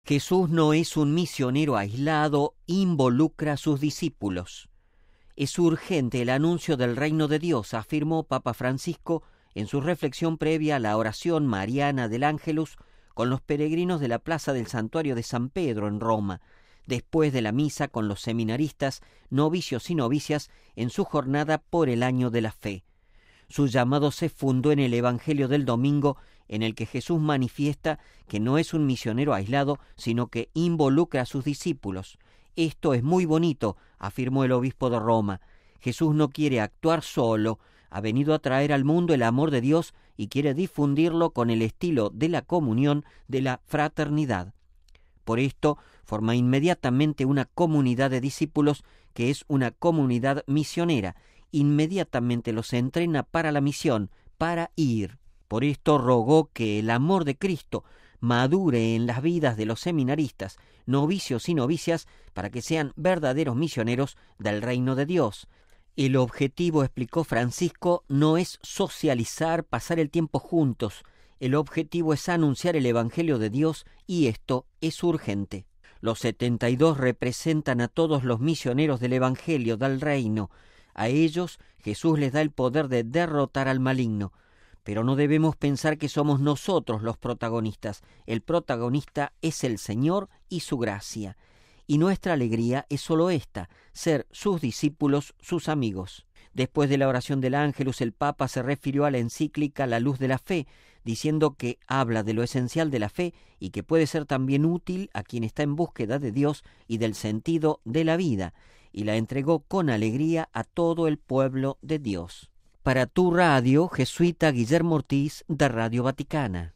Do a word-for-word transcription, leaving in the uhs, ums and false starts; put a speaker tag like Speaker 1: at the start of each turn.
Speaker 1: Jesús no es un misionero aislado, involucra a sus discípulos. Es urgente el anuncio del reino de Dios, afirmó Papa Francisco en su reflexión previa a la oración mariana del Ángelus con los peregrinos de la plaza del Santuario de San Pedro en Roma, después de la misa con los seminaristas, novicios y novicias en su jornada por el año de la fe. Su llamado se fundó en el Evangelio del domingo, en el que Jesús manifiesta que no es un misionero aislado, sino que involucra a sus discípulos. Esto es muy bonito, afirmó el obispo de Roma. Jesús no quiere actuar solo, ha venido a traer al mundo el amor de Dios y quiere difundirlo con el estilo de la comunión, de la fraternidad. Por esto, forma inmediatamente una comunidad de discípulos que es una comunidad misionera. Inmediatamente los entrena para la misión, para ir. Por esto rogó que el amor de Cristo madure en las vidas de los seminaristas, novicios y novicias, para que sean verdaderos misioneros del reino de Dios. El objetivo, explicó Francisco, no es socializar, pasar el tiempo juntos. El objetivo es anunciar el Evangelio de Dios y esto es urgente. Los setenta y dos representan a todos los misioneros del Evangelio, del reino. A ellos Jesús les da el poder de derrotar al maligno. Pero no debemos pensar que somos nosotros los protagonistas. El protagonista es el Señor y su gracia. Y nuestra alegría es solo esta, ser sus discípulos, sus amigos. Después de la oración del Ángelus, el Papa se refirió a la encíclica La Luz de la Fe, diciendo que habla de lo esencial de la fe y que puede ser también útil a quien está en búsqueda de Dios y del sentido de la vida, y la entregó con alegría a todo el pueblo de Dios. Para tu radio, jesuita Guillermo Ortiz, de Radio Vaticana.